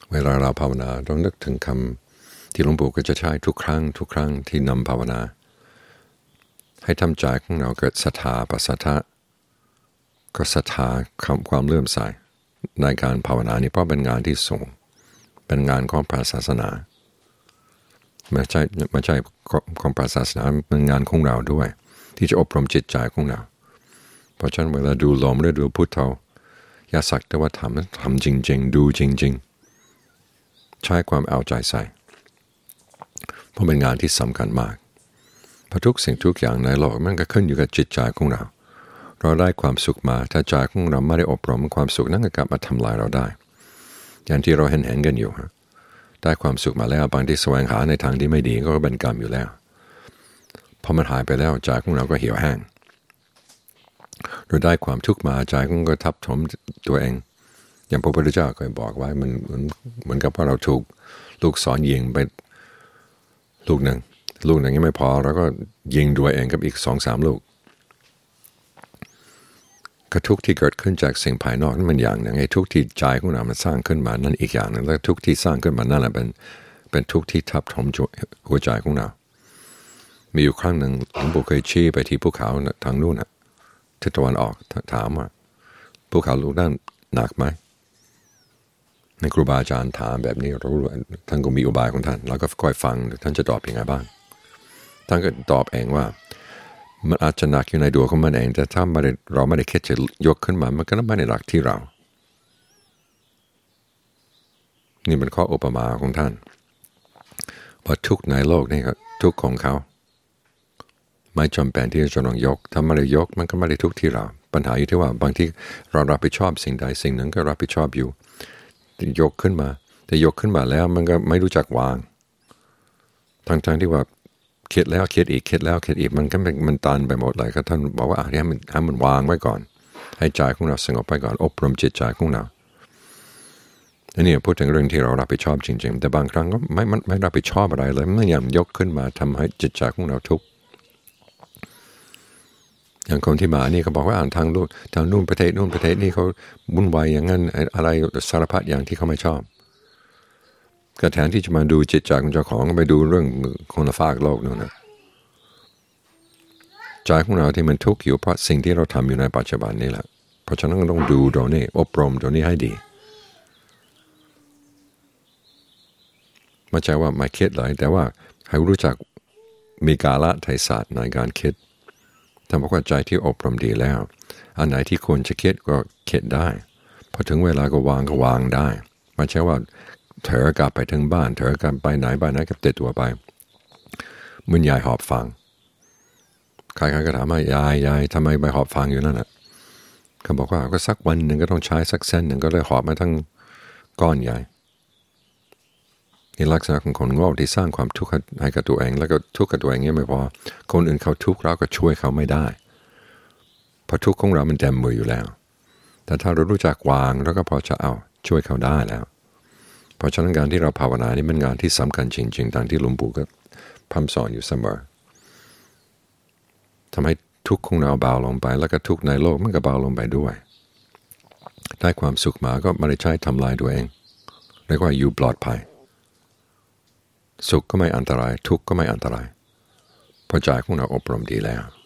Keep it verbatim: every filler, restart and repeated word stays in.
เวลาเราภาวนาต้องนึกถึงคำที่หลวงปู่ก็จะใช้ทุกครั้งทุกครั้งที่นำภาวนาให้ทำใจของเราเกิดศรัทธาปัสสัทธะก็ศรัทธาความเลื่อมใสในการภาวนานี้เพราะเป็นงานที่สูงเป็นงานของพระศาสนาไม่ใช่ไม่ใช่ของพระศาสนาเป็นงานของเราด้วยที่จะอบรมจิตใจของเราเพราะฉะนั้นเวลาดูลมหรือดูพุทโธอย่าสักแต่ว่าทำทำจริงๆดูจริงๆใช้ความเอาใจใส่เพราะเป็นงานที่สำคัญมากเพราะทุกสิ่งทุกอย่างในโลกมันก็ขึ้นอยู่กับจิตใจของเราเราได้ความสุขมาถ้าใจของเราไม่ได้อบรมความสุขนั้นก็กลับมาทำลายเราได้อย่างที่เราเห็นเห็นกันอยู่ได้ความสุขมาแล้วบางที่แสวงหาในทางที่ไม่ดีก็เป็นกรรมอยู่แล้วพอมันหายไปแล้วใจของเราก็เหี่ยวแห้งเราได้ความทุกข์มาใจของเราก็ทับถมตัวเองอย่างพระพุทธเจ้าเคยบอกไว้มันเหมือนเหมือนกับว่าเราถูกลูกศรยิงไปลูกหนึ่งลูกหนึ่งยังไม่พอแล้วก็ยิงตัวเองกับอีกสองสามลูกกระทุกที่เกิดขึ้นจากสิ่งภายนอกนั่นมันอย่างหนึ่งไอ้ทุกที่ใจของเรามันสร้างขึ้นมานั่นอีกอย่างหนึ่งแล้วทุกที่สร้างขึ้นมานั่นแหละเป็นเป็นทุกที่ทับถมหัวใจของเรามีอยู่ครั้งหนึ่งหลวงปู่เคยชี้ไปที่ภูเขาทางนู้นทิศตะวันออกถามว่าภูเขาลูกนั้นหนักไหมในครูบาอาจารย์ถามแบบนี้เราท่านก็มีอุบายของท่านเราก็ค่อยฟังท่านจะตอบยังไงบ้างท่านก็ตอบเองว่ามันอาจจะหนักอยู่ในดวงของมันเองแต่ถ้าไม่ได้เราไม่ได้คิดจะยกขึ้นมามันก็ไม่ได้หนักที่เรานี่เป็นข้ออุปมาของท่านเพราะทุกในโลกนี่ก็ทุกของเขาไม่จำเป็นที่จะต้องยกถ้าไม่ได้ยกมันก็ไม่ได้ทุกที่เราปัญหาอยู่ที่ว่าบางทีเรารับผิดชอบสิ่งใดสิ่งหนึ่งก็รับผิดชอบอยู่ยกขึ้นมาแต่ยกขึ้นมาแล้วมันก็ไม่รู้จักวางทั้งๆที่ว่าคิดแล้วคิดอีกคิดแล้วคิดอีกมันก็มันตันไปหมดเลยก็ท่านบอกว่าให้มันให้มันวางไว้ก่อนให้ใจของเราสงบไปก่อนอบรมจิตใจของเราอันนี้พูดถึงเรื่องที่เรารับผิดชอบจริงๆแต่บางครั้งก็ไม่ไม่รับผิดชอบอะไรเลยไม่ยอมยกขึ้นมาทำให้จิตใจของเราทุกข์อย่างคนที่มานี่เขาบอกว่าอ่านทางนู่นทางนู่นประเทศนู่นประเทศนี่เขาวุ่นวายอย่างนั้นอะไรสารพัดอย่างที่เขาไม่ชอบก็แทนที่จะมาดูจิตใจของเจ้าของก็ไปดูเรื่องคนละฝากโลกนู่นนะใจของเราที่มันทุกข์อยู่เพราะสิ่งที่เราทำอยู่ในปัจจุบันนี่แหละเพราะฉะนั้นต้องดูตรงนี้อบรมตรงนี้ให้ดีไม่ใช่ว่าไม่คิดเลยแต่ว่าให้รู้จักมีกาลเทศะในการคิดทำความใจที่อบรมดีแล้วอันไหนที่ควรจะคิดก็คิดได้พอถึงเวลาก็วางก็วางได้ไม่ใช่ว่าเถอกลับไปถึงบ้านเถอกลับไปไหนไปไหนกับติดตัวไปมึนยายหอบฟังใครๆก็ถามว่ายายยายทำไมไปหอบฟังอยู่นั่นน่ะเขาบอกว่าก็สักวันหนึ่งก็ต้องใช้สักเส้นหนึ่งก็เลยหอบมาทั้งก้อนใหญ่นี่ลักษณะของคนโง่ที่สร้างความทุกข์ให้กับตัวเองแล้วก็ทุกข์กับตัวเองเนี่ยไม่พอคนอื่นเขาทุกข์เราก็ช่วยเขาไม่ได้เพราะทุกข์ของเรามันเต็มมืออยู่แล้วแต่ถ้าเรารู้จักวางแล้วก็พอจะเอาช่วยเขาได้แล้วเพราะฉะนั้นการที่เราภาวนานี่เป็นงานที่สำคัญจริงๆตามที่หลวงปู่ก็พร่ำสอนอยู่เสมอทำให้ทุกข์ของเราเบาลงไปแล้วก็ทุกข์ในโลกมันก็เบาลงไปด้วยได้ความสุขมาก็ไม่ได้ใช้ทำลายตัวเองเรียกว่าอยู่ปลอดภัยสุขก็ไม่อันตรายทุกข์ก็ไม่อันตรายเพราะใจของเราอบรมดีแล้ว